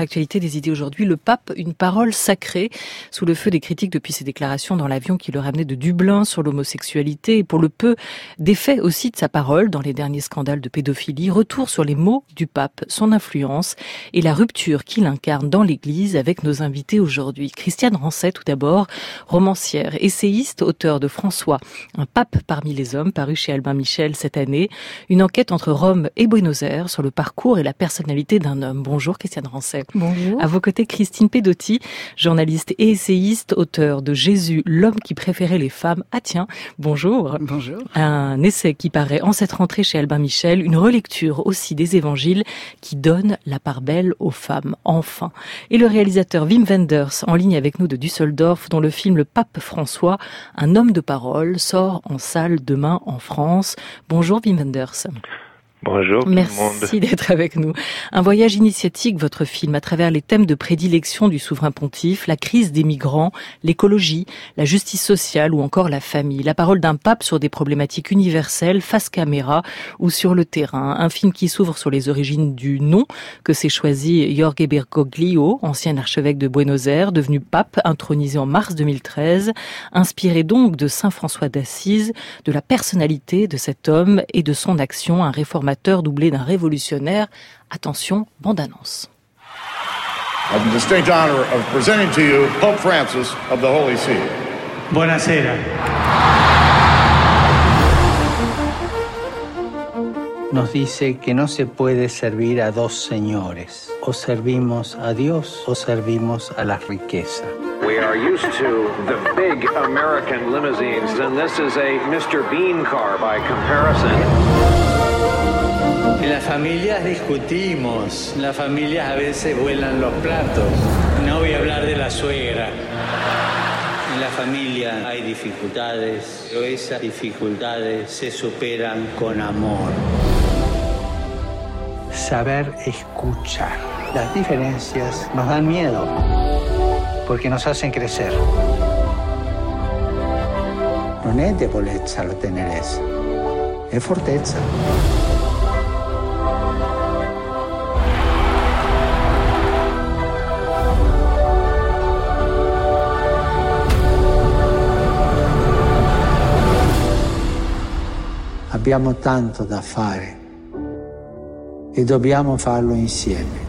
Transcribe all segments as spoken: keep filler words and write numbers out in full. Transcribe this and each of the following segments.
l'actualité des idées aujourd'hui, le pape, une parole sacrée, sous le feu des critiques depuis ses déclarations dans l'avion qui le ramenait de Dublin sur l'homosexualité et pour le peu d'effet aussi de sa parole dans les derniers scandales de pédophilie. Retour sur les mots du pape, son influence et la rupture qu'il incarne dans l'Église avec nos invités aujourd'hui. Christiane Rancet tout d'abord, romancière, essayiste, auteure de François, un pape parmi les hommes, paru chez Albin Michel cette année. Une enquête entre Rome et Buenos Aires sur le parcours et la personnalité d'un homme. Bonjour Christiane Rancet. Bonjour. À vos côtés, Christine Pedotti, journaliste et essayiste, auteure de Jésus, l'homme qui préférait les femmes. Ah tiens, bonjour. Bonjour. Un essai qui paraît en cette rentrée chez Albin Michel, une relecture aussi des évangiles qui donne la part belle aux femmes, enfin. Et le réalisateur Wim Wenders, en ligne avec nous de Düsseldorf, dont le film Le Pape François, un homme de parole, sort en salle demain en France. Bonjour Wim Wenders. Bonjour tout le monde. Merci d'être avec nous. Un voyage initiatique, votre film, à travers les thèmes de prédilection du souverain pontife, la crise des migrants, l'écologie, la justice sociale ou encore la famille. La parole d'un pape sur des problématiques universelles, face caméra ou sur le terrain. Un film qui s'ouvre sur les origines du nom que s'est choisi Jorge Bergoglio, ancien archevêque de Buenos Aires, devenu pape, intronisé en mars deux mille treize. Inspiré donc de saint François d'Assise, de la personnalité de cet homme et de son action, un réformateur doublé d'un révolutionnaire. Attention, bande-annonce. I have the distinct honor of presenting to you Pope Francis of the Holy See. Buonasera. Nos dice que no se puede servir a dos señores. O servimos a Dios o servimos a la riqueza. We are used to the big American limousines, and this is a mister Bean car by comparison. En las familias discutimos, en las familias a veces vuelan los platos. No voy a hablar de la suegra. En la familia hay dificultades, pero esas dificultades se superan con amor. Saber escuchar. Las diferencias nos dan miedo, porque nos hacen crecer. Non è debolezza la tenerezza, è fortezza. Abbiamo tanto da fare e dobbiamo farlo insieme.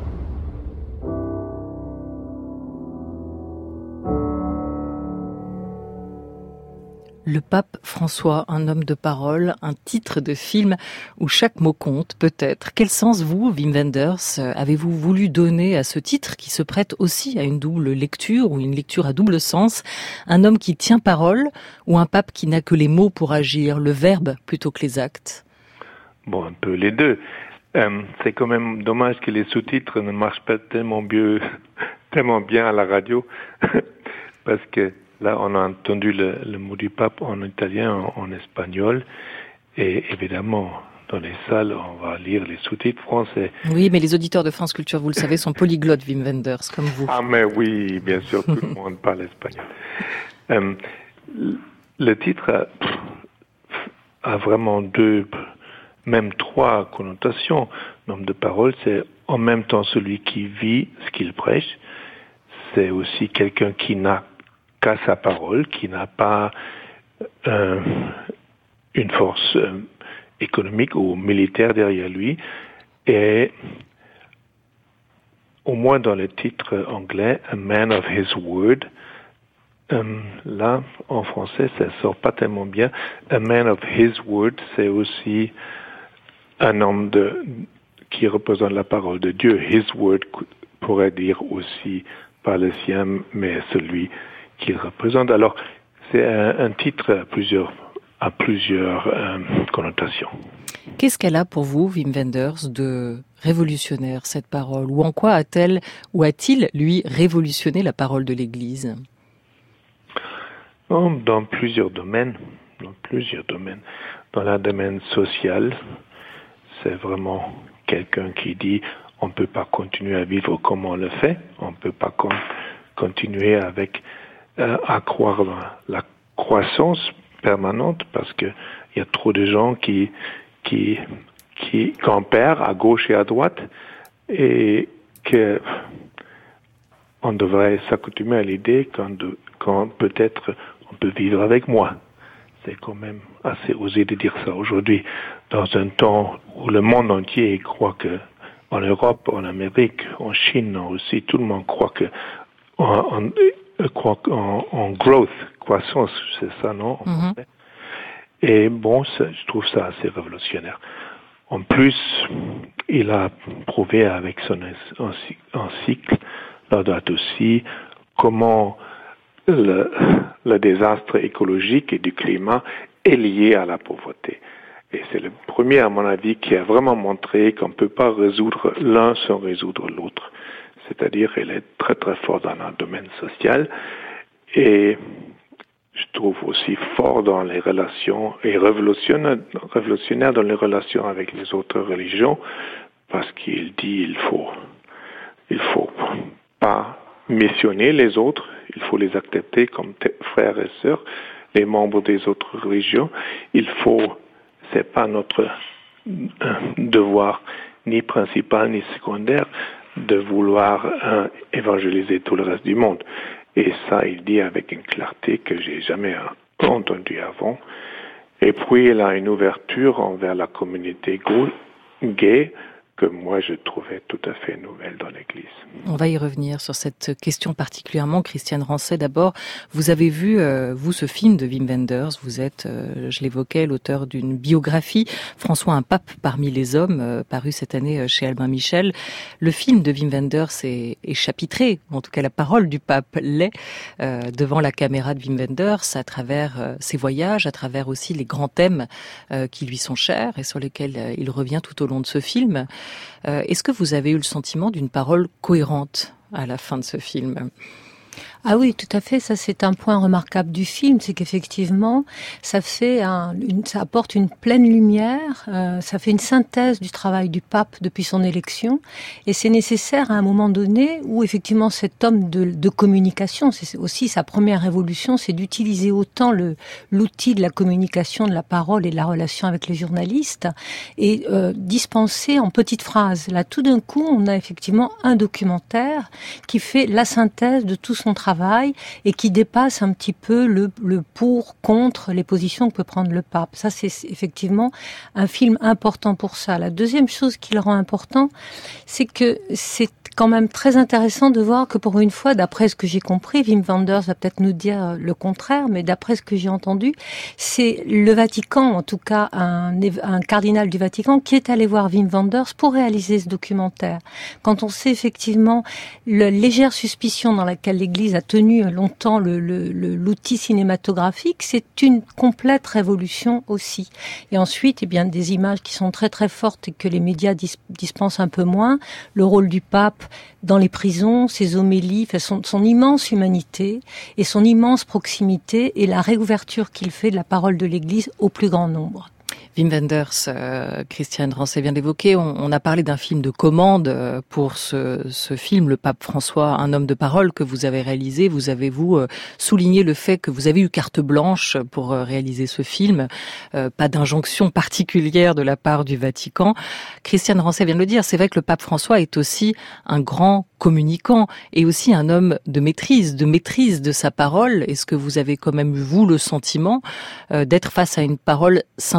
Le pape François, un homme de parole, un titre de film où chaque mot compte, peut-être. Quel sens, vous, Wim Wenders, avez-vous voulu donner à ce titre qui se prête aussi à une double lecture ou une lecture à double sens? Un homme qui tient parole ou un pape qui n'a que les mots pour agir, le verbe plutôt que les actes? Bon, un peu les deux. Euh, c'est quand même dommage que les sous-titres ne marchent pas tellement bien, tellement bien à la radio, parce que là, on a entendu le, le mot du pape en italien, en, en espagnol, et évidemment, dans les salles, on va lire les sous-titres français. Oui, mais les auditeurs de France Culture, vous le savez, sont polyglottes, Wim Wenders, comme vous. Ah, mais oui, bien sûr, tout le monde parle espagnol. Euh, le titre a, a vraiment deux, même trois connotations. L'homme de parole, c'est en même temps celui qui vit ce qu'il prêche. C'est aussi quelqu'un qui n'a qu'à sa parole, qui n'a pas euh, une force euh, économique ou militaire derrière lui. Et au moins dans le titre anglais, A Man of His Word, euh, là, en français, ça sort pas tellement bien. A Man of His Word, c'est aussi un homme de, qui représente la parole de Dieu. His Word pourrait dire aussi pas le sien, mais celui qu'il représente. Alors, c'est un, un titre à plusieurs, à plusieurs euh, connotations. Qu'est-ce qu'elle a pour vous, Wim Wenders, de révolutionnaire, cette parole? Ou en quoi a-t-elle, ou a-t-il, lui, révolutionné la parole de l'Église? Dans, dans plusieurs domaines. Dans plusieurs domaines. Dans le domaine social, c'est vraiment quelqu'un qui dit on ne peut pas continuer à vivre comme on le fait, on ne peut pas con- continuer avec euh, à croire la, la croissance permanente parce que il y a trop de gens qui qui qui campèrent à gauche et à droite et que on devrait s'accoutumer à l'idée qu'on, de, qu'on peut-être on peut vivre avec moi. C'est quand même assez osé de dire ça aujourd'hui, dans un temps où le monde entier croit que, en Europe, en Amérique, en Chine, en Russie, tout le monde croit que, en, en, croit en, en growth, croissance, c'est ça, non? Mm-hmm. Et bon, ça, je trouve ça assez révolutionnaire. En plus, il a prouvé avec son encycle, Laudato Si, comment le, le désastre écologique et du climat est lié à la pauvreté. Et c'est le premier, à mon avis, qui a vraiment montré qu'on ne peut pas résoudre l'un sans résoudre l'autre. C'est-à-dire, il est très très fort dans le domaine social et je trouve aussi fort dans les relations et révolutionnaire, révolutionnaire dans les relations avec les autres religions, parce qu'il dit il faut, il faut pas missionner les autres, il faut les accepter comme frères et sœurs, les membres des autres religions. Il faut, c'est pas notre devoir ni principal ni secondaire de vouloir euh, évangéliser tout le reste du monde. Et ça, il dit avec une clarté que j'ai jamais entendue avant. Et puis, il a une ouverture envers la communauté gay que moi, je trouvais tout à fait nouvelle dans l'Église. On va y revenir sur cette question particulièrement. Christiane Rancet, d'abord, vous avez vu, euh, vous, ce film de Wim Wenders. Vous êtes, euh, je l'évoquais, l'auteur d'une biographie, François, un pape parmi les hommes, euh, paru cette année chez Albin Michel. Le film de Wim Wenders est, est chapitré, en tout cas la parole du pape l'est, euh, devant la caméra de Wim Wenders, à travers euh, ses voyages, à travers aussi les grands thèmes euh, qui lui sont chers et sur lesquels euh, il revient tout au long de ce film. Euh, est-ce que vous avez eu le sentiment d'une parole cohérente à la fin de ce film ? Ah oui, tout à fait. Ça, c'est un point remarquable du film, c'est qu'effectivement, ça fait un, une, ça apporte une pleine lumière, euh, ça fait une synthèse du travail du pape depuis son élection, et c'est nécessaire à un moment donné où effectivement cet homme de, de communication, c'est aussi sa première révolution, c'est d'utiliser autant le l'outil de la communication, de la parole et de la relation avec les journalistes, et euh, dispenser en petites phrases. Là, tout d'un coup, on a effectivement un documentaire qui fait la synthèse de tout son travail et qui dépasse un petit peu le, le pour, contre les positions que peut prendre le pape. Ça, c'est effectivement un film important pour ça. La deuxième chose qui le rend important, c'est que c'est quand même très intéressant de voir que pour une fois, d'après ce que j'ai compris, Wim Wenders va peut-être nous dire le contraire, mais d'après ce que j'ai entendu, c'est le Vatican, en tout cas un, un cardinal du Vatican, qui est allé voir Wim Wenders pour réaliser ce documentaire. Quand on sait effectivement la légère suspicion dans laquelle l'Église a tenu longtemps le, le, le, l'outil cinématographique, c'est une complète révolution aussi. Et ensuite, eh bien, des images qui sont très très fortes et que les médias dis, dispensent un peu moins, le rôle du pape dans les prisons, ses homélies, son, son immense humanité et son immense proximité et la réouverture qu'il fait de la parole de l'Église au plus grand nombre. Wim Wenders, euh, Christiane Rancet vient d'évoquer, on, on a parlé d'un film de commande pour ce, ce film, Le Pape François, un homme de parole que vous avez réalisé. Vous avez, vous, euh, souligné le fait que vous avez eu carte blanche pour euh, réaliser ce film, euh, pas d'injonction particulière de la part du Vatican. Christiane Rancet vient de le dire, c'est vrai que le Pape François est aussi un grand communicant et aussi un homme de maîtrise, de maîtrise de sa parole. Est-ce que vous avez quand même eu, vous, le sentiment euh, d'être face à une parole sincère ?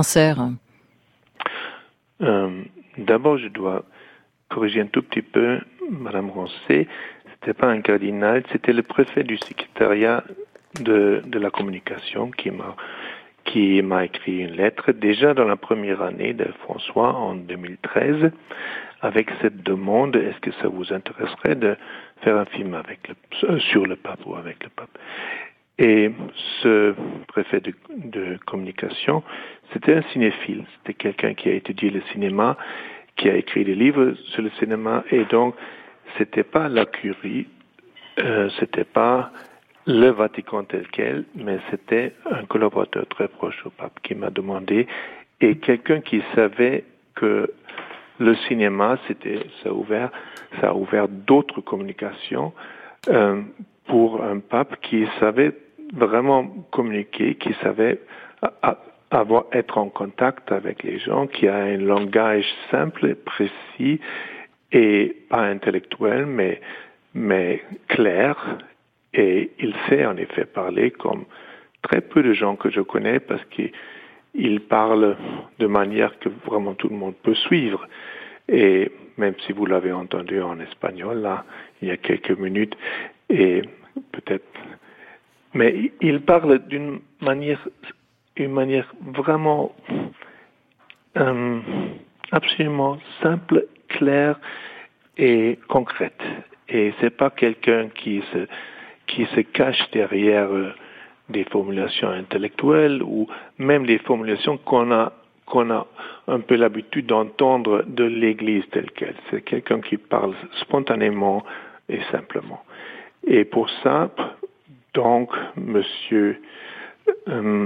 Euh, d'abord, je dois corriger un tout petit peu Madame Rancet. C'était pas un cardinal, c'était le préfet du secrétariat de, de la communication qui m'a, qui m'a écrit une lettre déjà dans la première année de François en deux mille treize avec cette demande, est-ce que ça vous intéresserait de faire un film avec le, sur le pape ou avec le pape? Et ce préfet de, de communication, c'était un cinéphile, c'était quelqu'un qui a étudié le cinéma, qui a écrit des livres sur le cinéma, et donc c'était pas la curie, euh, c'était pas le Vatican tel quel, mais c'était un collaborateur très proche au pape qui m'a demandé, et quelqu'un qui savait que le cinéma, c'était, ça a ouvert, ça a ouvert d'autres communications, euh, pour un pape qui savait vraiment communiquer, qui savait avoir, être en contact avec les gens, qui a un langage simple, précis et pas intellectuel, mais, mais clair. Et il sait en effet parler comme très peu de gens que je connais parce qu'il parle de manière que vraiment tout le monde peut suivre. Et même si vous l'avez entendu en espagnol, là, il y a quelques minutes, et peut-être... Mais il parle d'une manière, une manière vraiment euh, absolument simple, claire et concrète. Et c'est pas quelqu'un qui se qui se cache derrière euh, des formulations intellectuelles ou même des formulations qu'on a qu'on a un peu l'habitude d'entendre de l'Église telle qu'elle. C'est quelqu'un qui parle spontanément et simplement. Et pour ça, donc, Monsieur euh,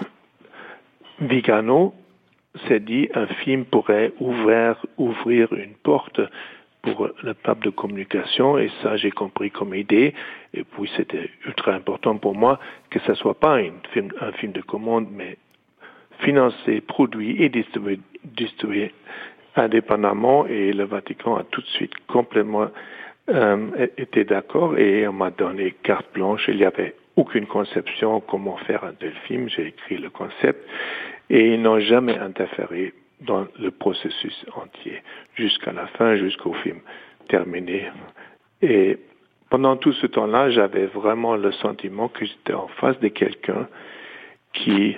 Vigano s'est dit un film pourrait ouvrir, ouvrir une porte pour le pape de communication, et ça j'ai compris comme idée, et puis c'était ultra important pour moi que ça soit pas une film, un film de commande, mais financé, produit et distribué, distribué indépendamment, et le Vatican a tout de suite complètement euh, été d'accord, et on m'a donné carte blanche. Il n'y avait aucune conception comment faire un tel film, j'ai écrit le concept, et ils n'ont jamais interféré dans le processus entier, jusqu'à la fin, jusqu'au film terminé. Et pendant tout ce temps-là, j'avais vraiment le sentiment que j'étais en face de quelqu'un qui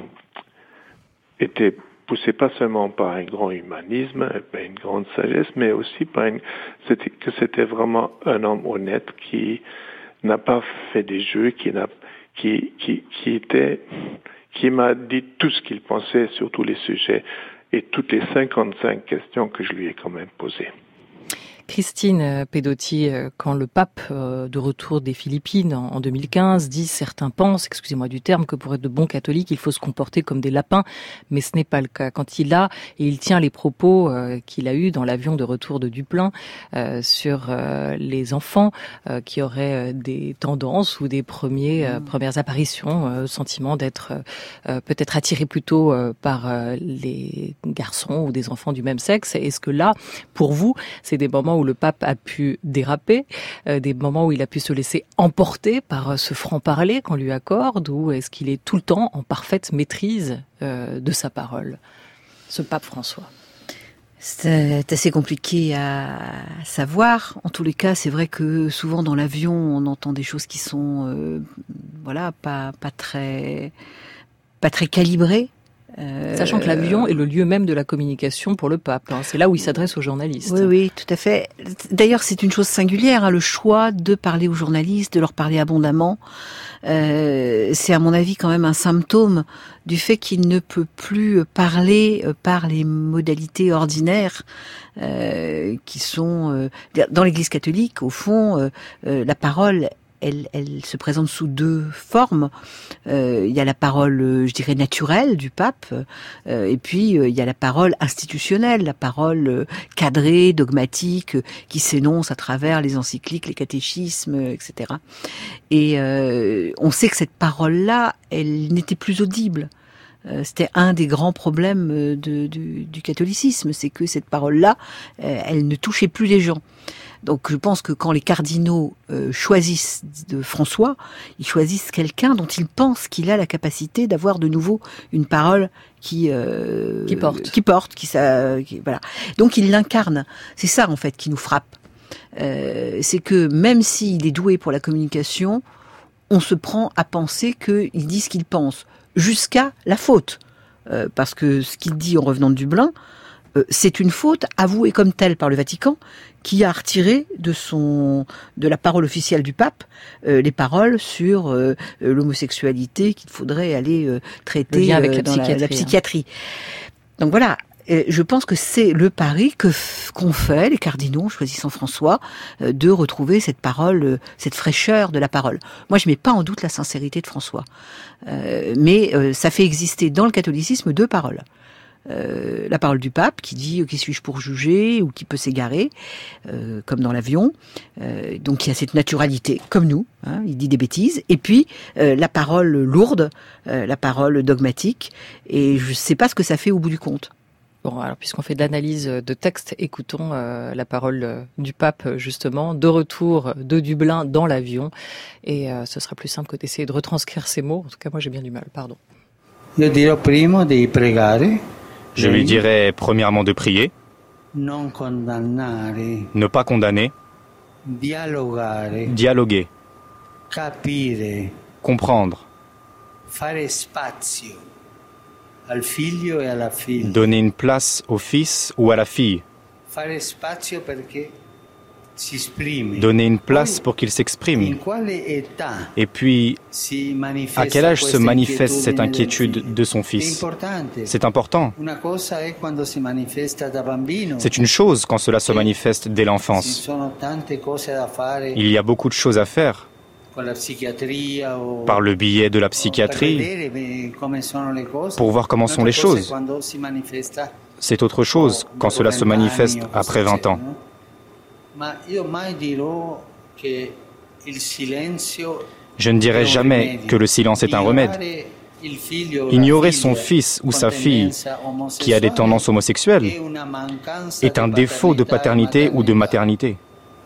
était poussé pas seulement par un grand humanisme, une grande sagesse, mais aussi par une, c'était, que c'était vraiment un homme honnête qui n'a pas fait des jeux, qui n'a, qui, qui, qui était, qui m'a dit tout ce qu'il pensait sur tous les sujets et toutes les cinquante-cinq questions que je lui ai quand même posées. Christine Pedotti, quand le pape de retour des Philippines en deux mille quinze dit « Certains pensent, excusez-moi du terme, que pour être de bons catholiques, il faut se comporter comme des lapins », mais ce n'est pas le cas. Quand il a, et il tient les propos qu'il a eus dans l'avion de retour de Dublin euh, sur euh, les enfants euh, qui auraient des tendances ou des premiers, euh, premières apparitions, euh, sentiment d'être euh, peut-être attirés plutôt euh, par euh, les garçons ou des enfants du même sexe, est-ce que là, pour vous, c'est des moments où le pape a pu déraper, euh, des moments où il a pu se laisser emporter par euh, ce franc-parler qu'on lui accorde, ou est-ce qu'il est tout le temps en parfaite maîtrise euh, de sa parole, ce pape François? C'est assez compliqué à savoir. En tous les cas, c'est vrai que souvent dans l'avion, on entend des choses qui sont, euh, voilà, pas pas très pas très calibrées. Euh, Sachant que l'avion est le lieu même de la communication pour le pape. Hein. C'est là où il s'adresse aux journalistes. Oui, oui, tout à fait. D'ailleurs, c'est une chose singulière, hein, le choix de parler aux journalistes, de leur parler abondamment. Euh, c'est à mon avis quand même un symptôme du fait qu'il ne peut plus parler par les modalités ordinaires euh, qui sont... Euh, dans l'Église catholique, au fond, euh, euh, la parole... Elle, elle se présente sous deux formes. Euh, il y a la parole, je dirais, naturelle du pape, euh, et puis euh, il y a la parole institutionnelle, la parole euh, cadrée, dogmatique, euh, qui s'énonce à travers les encycliques, les catéchismes, euh, et cetera. Et euh, on sait que cette parole-là, elle n'était plus audible. Euh, c'était un des grands problèmes de, de, du catholicisme, c'est que cette parole-là, euh, elle ne touchait plus les gens. Donc je pense que quand les cardinaux euh, choisissent de François, ils choisissent quelqu'un dont ils pensent qu'il a la capacité d'avoir de nouveau une parole qui euh, qui porte, qui porte, qui ça, qui, voilà. Donc il l'incarne. C'est ça en fait qui nous frappe. Euh, c'est que même s'il est doué pour la communication, on se prend à penser qu'il dit ce qu'il pense, jusqu'à la faute, euh, parce que ce qu'il dit en revenant de Dublin, euh, c'est une faute avouée comme telle par le Vatican, qui a retiré de son de la parole officielle du pape euh, les paroles sur euh, l'homosexualité qu'il faudrait aller euh, traiter avec euh, la dans psychiatrie, la, la psychiatrie. Donc voilà, euh, je pense que c'est le pari que qu'ont fait les cardinaux, choisissant François, euh, de retrouver cette parole, euh, cette fraîcheur de la parole. Moi, je mets pas en doute la sincérité de François, euh, mais euh, ça fait exister dans le catholicisme deux paroles. Euh, la parole du pape qui dit euh, qui suis-je pour juger ou qui peut s'égarer, euh, comme dans l'avion. Euh, donc il y a cette naturalité, comme nous, hein, il dit des bêtises. Et puis euh, la parole lourde, euh, la parole dogmatique. Et je ne sais pas ce que ça fait au bout du compte. Bon, alors puisqu'on fait de l'analyse de texte, écoutons euh, la parole du pape justement, de retour de Dublin dans l'avion, et euh, ce sera plus simple que d'essayer de retranscrire ces mots. En tout cas, moi j'ai bien du mal, pardon. Je lui dirais premièrement de prier, ne pas condamner, dialoguer, comprendre, donner une place au fils ou à la fille, donner une place pour qu'il s'exprime. Et puis, à quel âge se manifeste cette inquiétude de son fils? C'est important. C'est une chose quand cela se manifeste dès l'enfance. Il y a beaucoup de choses à faire. Par le biais de la psychiatrie, pour voir comment sont les choses. C'est autre chose quand cela se manifeste après vingt ans. Je ne dirai jamais que le silence est un remède. Ignorer son fils ou sa fille qui a des tendances homosexuelles est un défaut de paternité ou de maternité.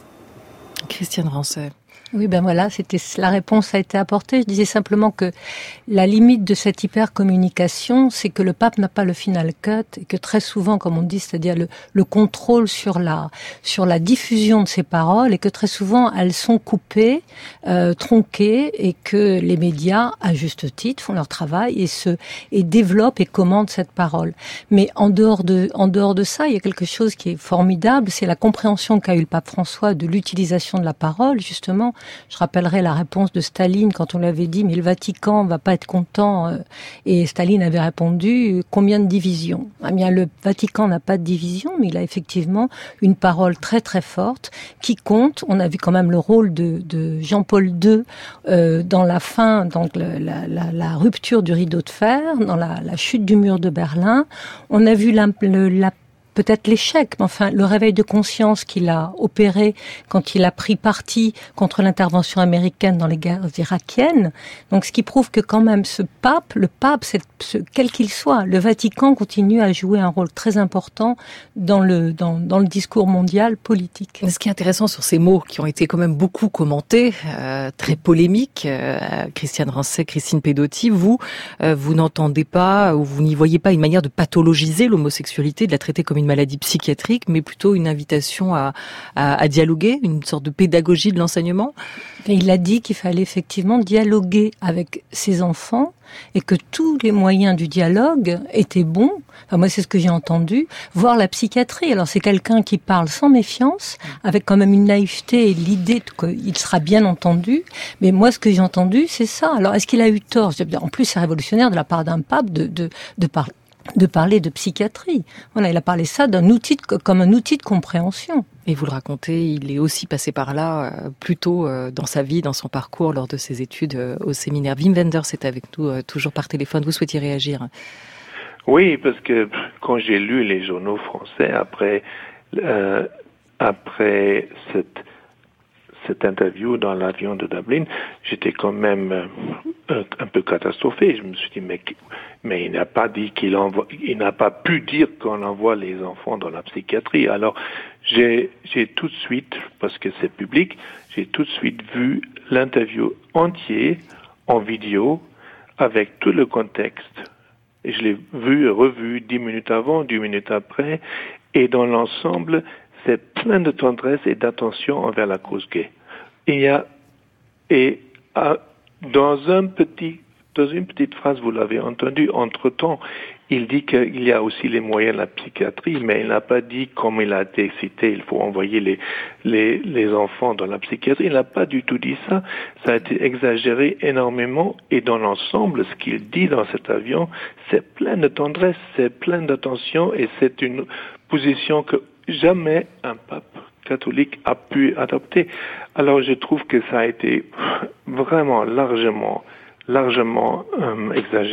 Christiane Rancet. Oui, ben voilà, c'était la réponse a été apportée. Je disais simplement que la limite de cette hypercommunication, c'est que le pape n'a pas le final cut et que très souvent, comme on dit, c'est-à-dire le, le contrôle sur la sur la diffusion de ces paroles, et que très souvent elles sont coupées, euh, tronquées, et que les médias, à juste titre, font leur travail et se et développent et commandent cette parole. Mais en dehors de en dehors de ça, il y a quelque chose qui est formidable, c'est la compréhension qu'a eu le pape François de l'utilisation de la parole, justement. Je rappellerai la réponse de Staline quand on lui avait dit « mais le Vatican va pas être content ». Et Staline avait répondu « combien de divisions ?» Eh bien, le Vatican n'a pas de division, mais il a effectivement une parole très très forte qui compte. On a vu quand même le rôle de, de Jean-Paul deux euh, dans la fin, donc la, la, la, la rupture du rideau de fer, dans la, la chute du mur de Berlin. On a vu la, le, la peut-être l'échec, mais enfin le réveil de conscience qu'il a opéré quand il a pris parti contre l'intervention américaine dans les guerres irakiennes. Donc ce qui prouve que quand même ce pape, le pape, c'est, ce, quel qu'il soit, le Vatican continue à jouer un rôle très important dans le dans, dans le discours mondial politique. Ce qui est intéressant sur ces mots qui ont été quand même beaucoup commentés, euh, très polémiques, euh, Christiane Rancet, Christine Pedotti, vous, euh, vous n'entendez pas ou vous n'y voyez pas une manière de pathologiser l'homosexualité, de la traiter comme une maladie psychiatrique, mais plutôt une invitation à, à, à dialoguer, une sorte de pédagogie de l'enseignement. Et il a dit qu'il fallait effectivement dialoguer avec ses enfants et que tous les moyens du dialogue étaient bons. Enfin, moi, c'est ce que j'ai entendu. Voir la psychiatrie. Alors, c'est quelqu'un qui parle sans méfiance, avec quand même une naïveté et l'idée qu'il sera bien entendu. Mais moi, ce que j'ai entendu, c'est ça. Alors, est-ce qu'il a eu tort? En plus, c'est révolutionnaire de la part d'un pape de, de, de parler. de parler de psychiatrie. Voilà, il a parlé ça d'un outil de, comme un outil de compréhension. Et vous le racontez, il est aussi passé par là, euh, plus tôt euh, dans sa vie, dans son parcours, lors de ses études euh, au séminaire. Wim Wenders est avec nous, euh, toujours par téléphone. Vous souhaitiez réagir? Oui, parce que quand j'ai lu les journaux français après euh, après cette cette interview dans l'avion de Dublin, j'étais quand même euh, un peu catastrophé. Je me suis dit, mais, mais il n'a pas dit qu'il envoie, il n'a pas pu dire qu'on envoie les enfants dans la psychiatrie. Alors, j'ai, j'ai tout de suite, parce que c'est public, j'ai tout de suite vu l'interview entière en vidéo avec tout le contexte. Et je l'ai vu et revu dix minutes avant, dix minutes après, et dans l'ensemble, c'est plein de tendresse et d'attention envers la cause gay. Il y a, et à, dans un petit, dans une petite phrase, vous l'avez entendu, entre-temps, il dit qu'il y a aussi les moyens de la psychiatrie, mais il n'a pas dit, comme il a été cité, il faut envoyer les, les, les enfants dans la psychiatrie. Il n'a pas du tout dit ça. Ça a été exagéré énormément, et dans l'ensemble, ce qu'il dit dans cet avion, c'est plein de tendresse, c'est plein d'attention, et c'est une position que jamais un pape catholique a pu adopter. Alors je trouve que ça a été vraiment largement largement euh, exagéré.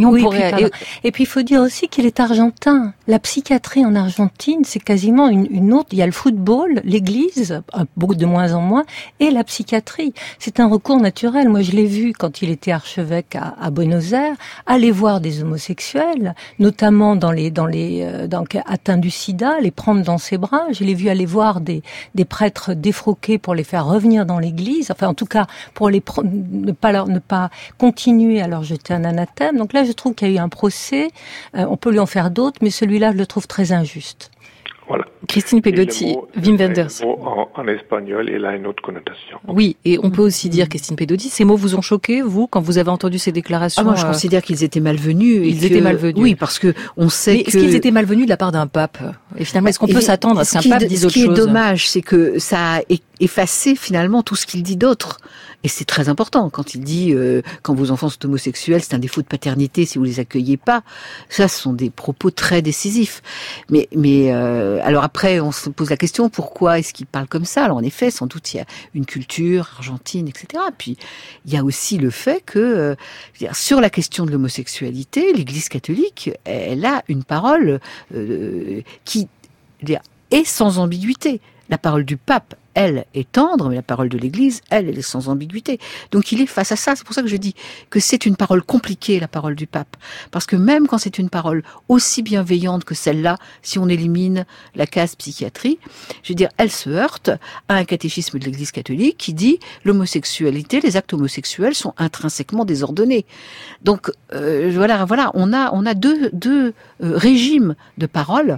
Et, on oui, pourrait... puis, et... et puis il faut dire aussi qu'il est argentin. La psychiatrie en Argentine, c'est quasiment une, une autre. Il y a le football, l'église, beaucoup de moins en moins, et la psychiatrie. C'est un recours naturel. Moi, je l'ai vu quand il était archevêque à, à Buenos Aires, aller voir des homosexuels, notamment dans les dans les euh, dans, atteints du sida, les prendre dans ses bras. Je l'ai vu aller voir des des prêtres défroqués pour les faire revenir dans l'église. Enfin, en tout cas, pour les ne pas leur, ne pas continuer à leur jeter un anathème. Donc là, je trouve qu'il y a eu un procès. Euh, on peut lui en faire d'autres, mais celui-là, je le trouve très injuste. Voilà. Christine Pedotti, Wim Wenders. Le mot en, en espagnol, il a une autre connotation. Oui, et on peut aussi dire, Christine Pedotti, ces mots vous ont choqué, vous, quand vous avez entendu ces déclarations? Ah, moi, je euh... considère qu'ils étaient malvenus. Ils que... étaient malvenus. Oui, parce que on sait mais que... est-ce qu'ils étaient malvenus de la part d'un pape? Et finalement, est-ce qu'on peut et s'attendre à ce qu'un pape dise autre chose? Ce qui est dommage, c'est que ça a effacé finalement tout ce qu'il dit d'autre. Et c'est très important quand il dit euh, quand vos enfants sont homosexuels, c'est un défaut de paternité si vous les accueillez pas. Ça, ce sont des propos très décisifs. Mais, mais euh, alors après, on se pose la question pourquoi est-ce qu'il parle comme ça? Alors en effet, sans doute il y a une culture argentine, et cetera. Puis il y a aussi le fait que euh, dire, sur la question de l'homosexualité, l'Église catholique, elle a une parole euh, qui dire, est sans ambiguïté. La parole du pape, elle, est tendre, mais la parole de l'Église, elle, elle est sans ambiguïté. Donc il est face à ça. C'est pour ça que je dis que c'est une parole compliquée, la parole du pape. Parce que même quand c'est une parole aussi bienveillante que celle-là, si on élimine la case psychiatrie, je veux dire, elle se heurte à un catéchisme de l'Église catholique qui dit l'homosexualité, les actes homosexuels sont intrinsèquement désordonnés. Donc euh, voilà, voilà, on a, on a deux, deux euh, régimes de parole.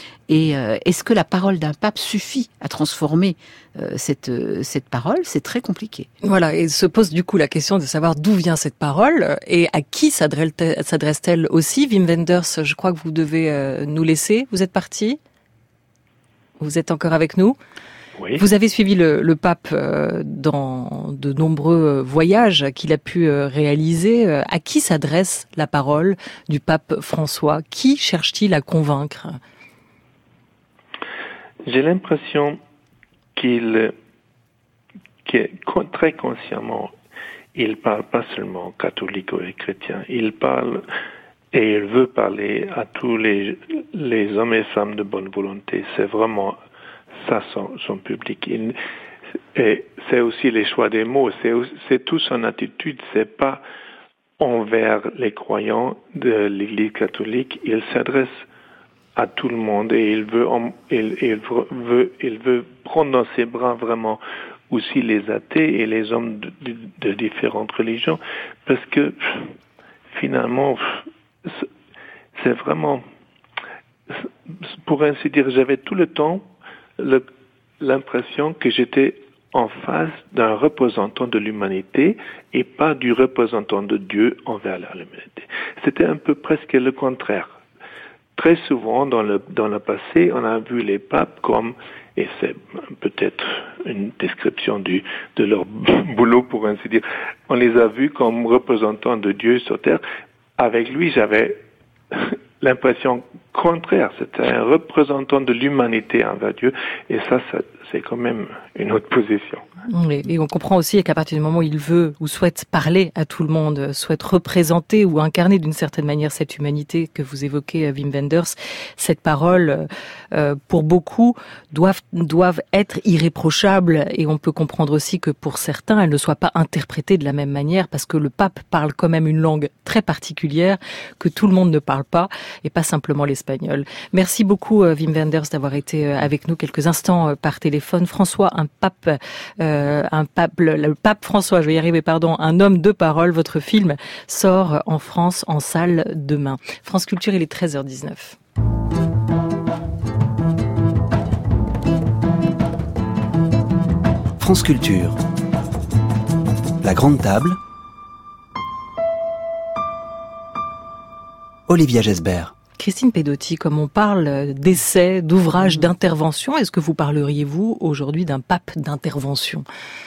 Et euh, est-ce que la parole d'un pape suffit à transformer euh, cette euh, cette parole? C'est très compliqué. Voilà, et se pose du coup la question de savoir d'où vient cette parole et à qui s'adresse-t-elle aussi. Wim Wenders, je crois que vous devez euh, nous laisser. Vous êtes parti? Vous êtes encore avec nous? Oui. Vous avez suivi le, le pape euh, dans de nombreux voyages qu'il a pu euh, réaliser. À qui s'adresse la parole du pape François? Qui cherche-t-il à convaincre? J'ai l'impression qu'il, qu'il très consciemment, il parle pas seulement catholiques ou chrétiens, il parle et il veut parler à tous les, les hommes et femmes de bonne volonté. C'est vraiment ça son, son public. Il, et c'est aussi les choix des mots, c'est, c'est toute son attitude, c'est pas envers les croyants de l'Église catholique, il s'adresse à tout le monde et il veut, il, il veut, il veut prendre dans ses bras vraiment aussi les athées et les hommes de, de, de différentes religions, parce que finalement, c'est vraiment, pour ainsi dire, j'avais tout le temps le, l'impression que j'étais en face d'un représentant de l'humanité et pas du représentant de Dieu envers l'humanité. C'était un peu presque le contraire. Très souvent, dans le, dans le passé, on a vu les papes comme, et c'est peut-être une description du, de leur boulot, pour ainsi dire, on les a vus comme représentants de Dieu sur terre. Avec lui, j'avais l'impression contraire. C'était un représentant de l'humanité envers Dieu, et ça, ça c'est quand même une autre position. Et on comprend aussi qu'à partir du moment où il veut ou souhaite parler à tout le monde, souhaite représenter ou incarner d'une certaine manière cette humanité que vous évoquez, Wim Wenders, cette parole, euh, pour beaucoup, doivent, doivent être irréprochables. Et on peut comprendre aussi que pour certains, elles ne soient pas interprétées de la même manière, parce que le pape parle quand même une langue très particulière que tout le monde ne parle pas, et pas simplement l'espagnol. Merci beaucoup, Wim Wenders, d'avoir été avec nous quelques instants par téléphone. François, un pape, euh, un pape, le, le pape François, je vais y arriver, pardon, un homme de parole. Votre film sort en France en salle demain. France Culture, il est treize heures dix-neuf. France Culture. La grande table. Olivia Gesbert. Christine Pedotti, comme on parle d'essais, d'ouvrages, d'intervention, est-ce que vous parleriez-vous aujourd'hui d'un pape d'intervention?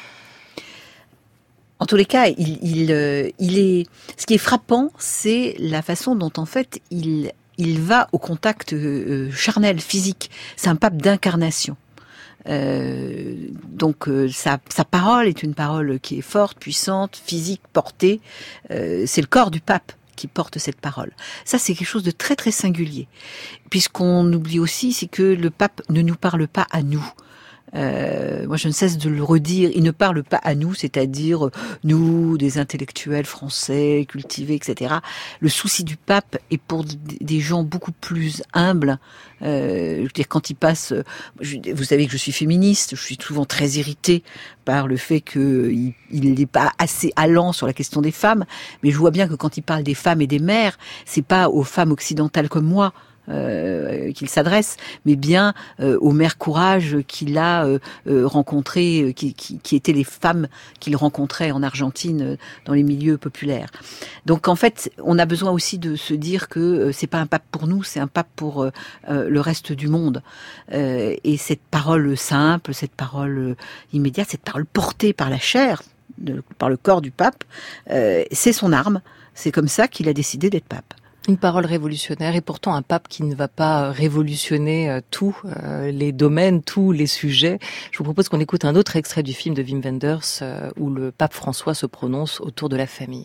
En tous les cas, il, il, euh, il est. Ce qui est frappant, c'est la façon dont en fait il il va au contact euh, charnel, physique. C'est un pape d'incarnation. Euh, donc euh, sa, sa parole est une parole qui est forte, puissante, physique, portée. Euh, c'est le corps du pape qui porte cette parole. Ça, c'est quelque chose de très très singulier, puisqu'on oublie aussi, c'est que le pape ne nous parle pas à nous. Euh, moi, je ne cesse de le redire. Il ne parle pas à nous, c'est-à-dire nous, des intellectuels français, cultivés, et cetera. Le souci du pape est pour des gens beaucoup plus humbles. Euh, je veux dire, quand il passe, je, vous savez que je suis féministe, je suis souvent très irritée par le fait qu'il il n'est pas assez allant sur la question des femmes. Mais je vois bien que quand il parle des femmes et des mères, c'est pas aux femmes occidentales comme moi. Euh, qu'il s'adresse, mais bien euh, aux mères courage qu'il a euh, euh, rencontrées, euh, qui, qui, qui étaient les femmes qu'il rencontrait en Argentine euh, dans les milieux populaires. Donc en fait, on a besoin aussi de se dire que euh, c'est pas un pape pour nous, c'est un pape pour euh, euh, le reste du monde. Euh, et cette parole simple, cette parole euh, immédiate, cette parole portée par la chair, de, par le corps du pape, euh, c'est son arme. C'est comme ça qu'il a décidé d'être pape. Une parole révolutionnaire et pourtant un pape qui ne va pas révolutionner euh, tous euh, les domaines, tous les sujets. Je vous propose qu'on écoute un autre extrait du film de Wim Wenders euh, où le pape François se prononce autour de la famille.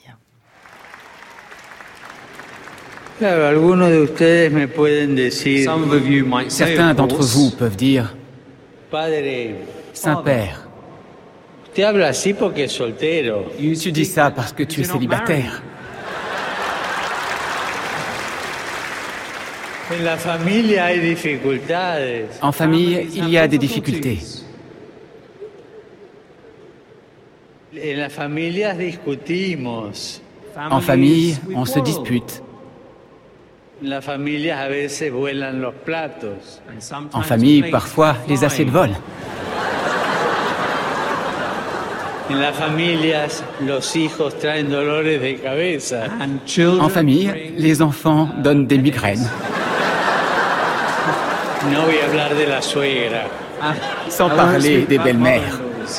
Certains d'entre vous peuvent dire « Saint-Père, tu dis ça parce que tu es célibataire. » En famille, il y a des difficultés. En famille, on se dispute. En famille, parfois, les assiettes volent. En famille, les enfants donnent des migraines. Sans parler des belles-mères.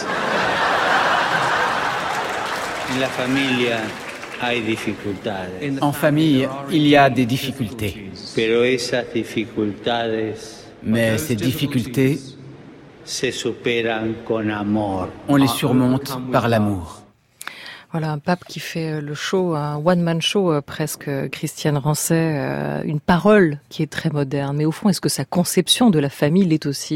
En famille, il y a des difficultés. Mais ces difficultés, on les surmonte par l'amour. Voilà, un pape qui fait le show, un one-man show presque, Christiane Rancet, une parole qui est très moderne. Mais au fond, est-ce que sa conception de la famille l'est aussi ?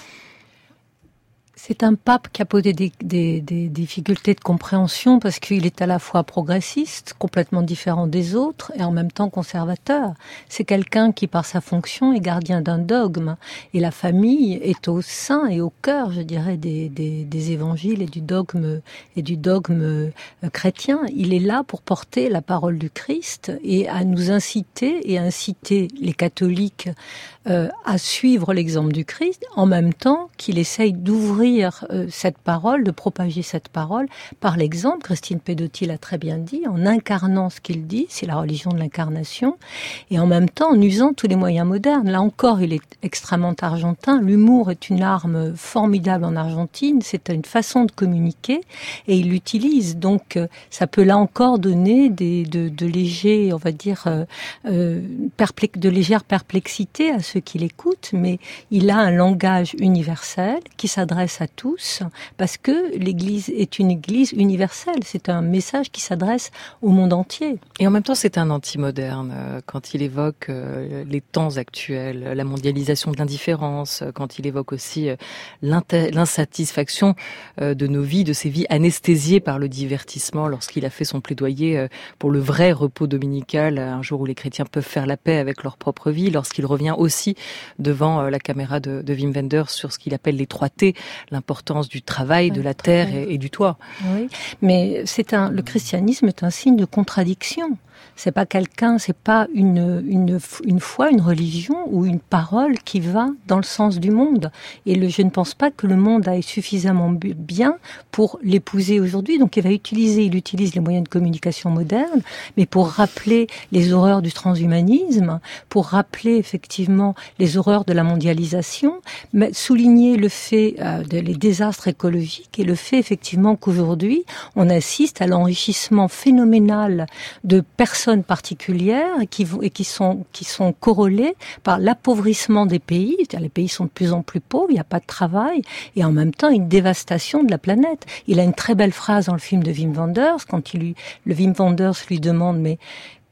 C'est un pape qui a posé des, des, des difficultés de compréhension parce qu'il est à la fois progressiste, complètement différent des autres, et en même temps conservateur. C'est quelqu'un qui, par sa fonction, est gardien d'un dogme. Et la famille est au sein et au cœur, je dirais, des, des, des évangiles et du dogme, et du dogme chrétien. Il est là pour porter la parole du Christ et à nous inciter et à inciter les catholiques euh, à suivre l'exemple du Christ, en même temps qu'il essaye d'ouvrir cette parole, de propager cette parole par l'exemple. Christine Pedotti l'a très bien dit, en incarnant ce qu'il dit, c'est la religion de l'incarnation, et en même temps en usant tous les moyens modernes. Là encore, il est extrêmement argentin. L'humour est une arme formidable en Argentine, c'est une façon de communiquer, et il l'utilise. Donc, ça peut là encore donner des, de, de légers, on va dire, euh, perplex, de légères perplexités à ceux qui l'écoutent, mais il a un langage universel qui s'adresse à tous, parce que l'Église est une Église universelle. C'est un message qui s'adresse au monde entier. Et en même temps, c'est un anti-moderne euh, quand il évoque euh, les temps actuels, la mondialisation de l'indifférence, euh, quand il évoque aussi euh, l'insatisfaction euh, de nos vies, de ces vies anesthésiées par le divertissement, lorsqu'il a fait son plaidoyer euh, pour le vrai repos dominical, un jour où les chrétiens peuvent faire la paix avec leur propre vie, lorsqu'il revient aussi devant euh, la caméra de, de Wim Wenders sur ce qu'il appelle les trois T, l'importance du travail, de la terre et, et du toit. Oui, mais c'est un, le christianisme est un signe de contradiction. C'est pas quelqu'un, c'est pas une, une, une foi, une religion ou une parole qui va dans le sens du monde. Et le, je ne pense pas que le monde aille suffisamment bien pour l'épouser aujourd'hui. Donc il va utiliser, il utilise les moyens de communication modernes, mais pour rappeler les horreurs du transhumanisme, pour rappeler effectivement les horreurs de la mondialisation, mais souligner le fait euh, des les désastres écologiques et le fait effectivement qu'aujourd'hui on assiste à l'enrichissement phénoménal de personnes particulières qui vont et qui sont qui sont corrélées par l'appauvrissement des pays. C'est-à-dire les pays sont de plus en plus pauvres, il n'y a pas de travail et en même temps une dévastation de la planète. Il a une très belle phrase dans le film de Wim Wenders quand il lui, le Wim Wenders lui demande mais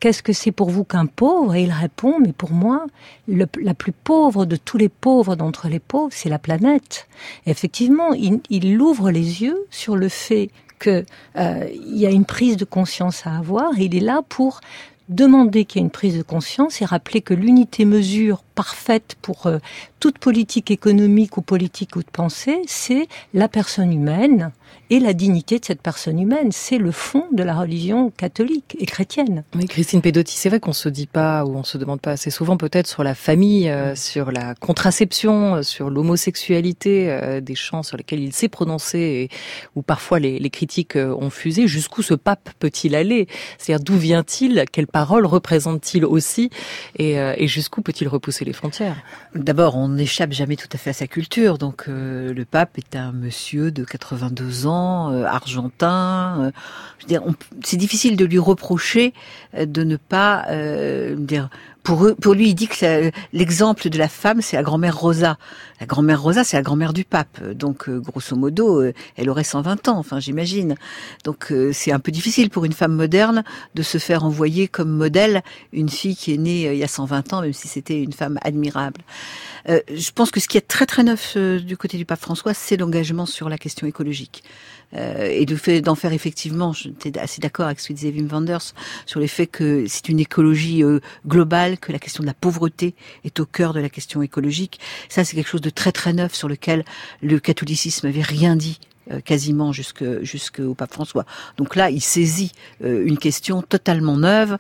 qu'est-ce que c'est pour vous qu'un pauvre? Et il répond, mais pour moi, le, la plus pauvre de tous les pauvres d'entre les pauvres, c'est la planète. Et effectivement, il, il ouvre les yeux sur le fait qu'il euh, y a une prise de conscience à avoir, et il est là pour demander qu'il y ait une prise de conscience et rappeler que l'unité mesure parfaite pour euh, toute politique économique ou politique ou de pensée, c'est la personne humaine et la dignité de cette personne humaine. C'est le fond de la religion catholique et chrétienne. Oui, Christine Pedotti, c'est vrai qu'on se dit pas ou on se demande pas assez souvent peut-être sur la famille, euh, sur la contraception, euh, sur l'homosexualité, euh, des champs sur lesquels il s'est prononcé et où parfois les, les critiques euh, ont fusé. Jusqu'où ce pape peut-il aller? C'est-à-dire d'où vient-il? Quelle parole représente-t-il aussi? Et, euh, et jusqu'où peut-il repousser les frontières? D'abord, on n'échappe jamais tout à fait à sa culture. Donc, euh, le pape est un monsieur de quatre-vingt-deux ans, euh, argentin. Euh, je veux dire, on, c'est difficile de lui reprocher euh, de ne pas euh, dire. Pour eux, pour lui, il dit que la, l'exemple de la femme, c'est la grand-mère Rosa. La grand-mère Rosa, c'est la grand-mère du pape. Donc, euh, grosso modo, euh, elle aurait cent vingt ans, enfin, j'imagine. Donc, euh, c'est un peu difficile pour une femme moderne de se faire envoyer comme modèle une fille qui est née euh, il y a cent vingt ans, même si c'était une femme admirable. Euh, je pense que ce qui est très très neuf euh, du côté du pape François, c'est l'engagement sur la question écologique. Euh, et de fait d'en faire effectivement, j'étais assez d'accord avec ce que disait Wim Wenders sur le fait que c'est une écologie euh, globale, que la question de la pauvreté est au cœur de la question écologique. Ça, c'est quelque chose de très très neuf sur lequel le catholicisme avait rien dit euh, quasiment jusque jusqu'au pape François. Donc là, il saisit euh, une question totalement neuve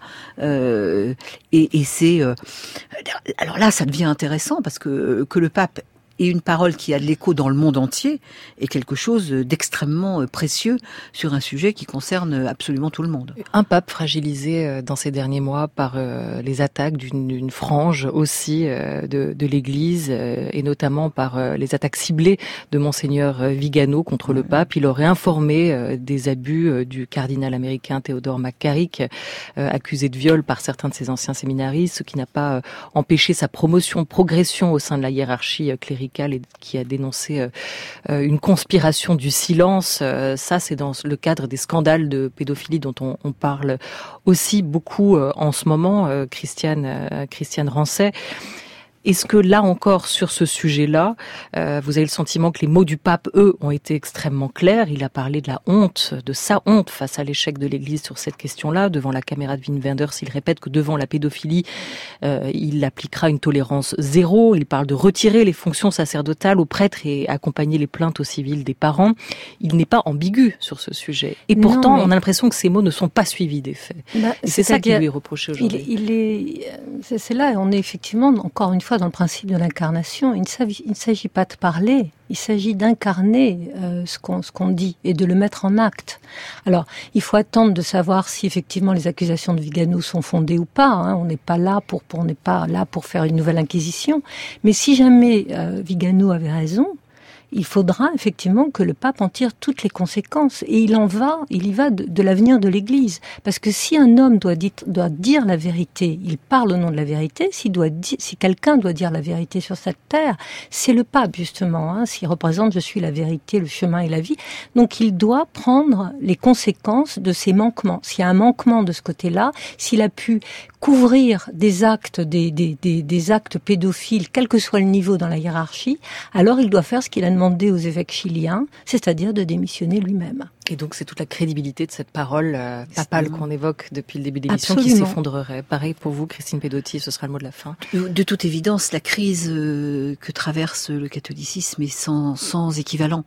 euh, et, et c'est euh, alors là, ça devient intéressant parce que que le pape et une parole qui a de l'écho dans le monde entier est quelque chose d'extrêmement précieux sur un sujet qui concerne absolument tout le monde. Un pape fragilisé dans ces derniers mois par les attaques d'une, d'une frange aussi de, de l'Église et notamment par les attaques ciblées de Monseigneur Vigano contre le pape. Il aurait informé des abus du cardinal américain Theodore McCarrick, accusé de viol par certains de ses anciens séminaristes, ce qui n'a pas empêché sa promotion, progression au sein de la hiérarchie cléricale et qui a dénoncé euh, une conspiration du silence. Euh, ça, c'est dans le cadre des scandales de pédophilie dont on, on parle aussi beaucoup euh, en ce moment, euh, Christiane, euh, Christiane Rancet. Est-ce que là encore, sur ce sujet-là, euh, vous avez le sentiment que les mots du pape, eux, ont été extrêmement clairs? Il a parlé de la honte, de sa honte face à l'échec de l'Église sur cette question-là. Devant la caméra de Wim Wenders, il répète que devant la pédophilie, euh, il appliquera une tolérance zéro. Il parle de retirer les fonctions sacerdotales aux prêtres et accompagner les plaintes aux civils des parents. Il n'est pas ambigu sur ce sujet. Et pourtant, non, mais... on a l'impression que ces mots ne sont pas suivis des faits. Bah, et c'est ça qui lui est reproché aujourd'hui. Il, il est, c'est, c'est là, on est effectivement, encore une fois, dans le principe de l'incarnation. Il ne s'agit, il ne s'agit pas de parler, il s'agit d'incarner euh, ce qu'on, ce qu'on dit et de le mettre en acte. Alors, il faut attendre de savoir si effectivement les accusations de Vigano sont fondées ou pas. Hein. On n'est pas là pour, pour, on n'est pas là pour faire une nouvelle inquisition. Mais si jamais euh, Vigano avait raison, il faudra effectivement que le pape en tire toutes les conséquences. Et il en va, il y va de, de l'avenir de l'Église. Parce que si un homme doit, dit, doit dire la vérité, il parle au nom de la vérité. S'il doit di, si quelqu'un doit dire la vérité sur cette terre, c'est le pape justement. Hein, s'il représente, je suis la vérité, le chemin et la vie. Donc il doit prendre les conséquences de ses manquements. S'il y a un manquement de ce côté-là, s'il a pu couvrir des actes, des, des, des, des actes pédophiles, quel que soit le niveau dans la hiérarchie, alors il doit faire ce qu'il a demandé aux évêques chiliens, c'est-à-dire de démissionner lui-même. Et donc c'est toute la crédibilité de cette parole euh, papale qu'on évoque depuis le début de l'émission Absolument. Qui s'effondrerait. Pareil pour vous, Christine Pedotti, ce sera le mot de la fin. De, de toute évidence, la crise euh, que traverse le catholicisme est sans, sans équivalent.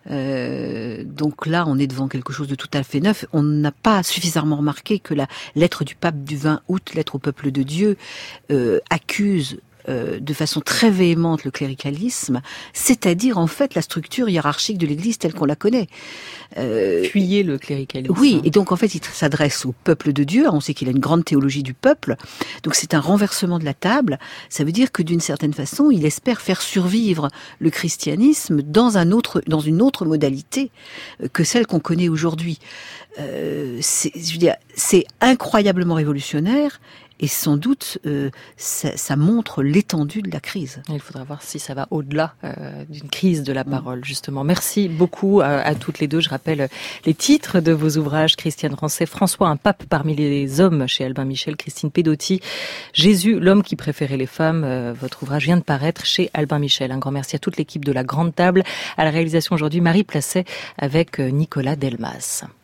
Euh, donc là, on est devant quelque chose de tout à fait neuf. On n'a pas suffisamment remarqué que la lettre du pape du vingt août, lettre au peuple de Dieu, euh, accuse Euh, de façon très véhémente le cléricalisme, c'est-à-dire en fait la structure hiérarchique de l'Église telle qu'on la connaît. Euh, Fuyez le cléricalisme. Oui, et donc en fait il s'adresse au peuple de Dieu, on sait qu'il a une grande théologie du peuple, donc c'est un renversement de la table, ça veut dire que d'une certaine façon il espère faire survivre le christianisme dans, un autre, dans une autre modalité que celle qu'on connaît aujourd'hui. Euh, c'est, je veux dire, c'est incroyablement révolutionnaire. et sans doute euh, ça, ça montre l'étendue de la crise. Il faudra voir si ça va au-delà euh, d'une crise de la parole, justement. Merci beaucoup à, à toutes les deux. Je rappelle les titres de vos ouvrages. Christiane Rancé, François, un pape parmi les hommes, chez Albin Michel. Christine Pedotti, Jésus, l'homme qui préférait les femmes. Euh, votre ouvrage vient de paraître chez Albin Michel. Un grand merci à toute l'équipe de La Grande Table. À la réalisation aujourd'hui, Marie Placet avec Nicolas Delmas.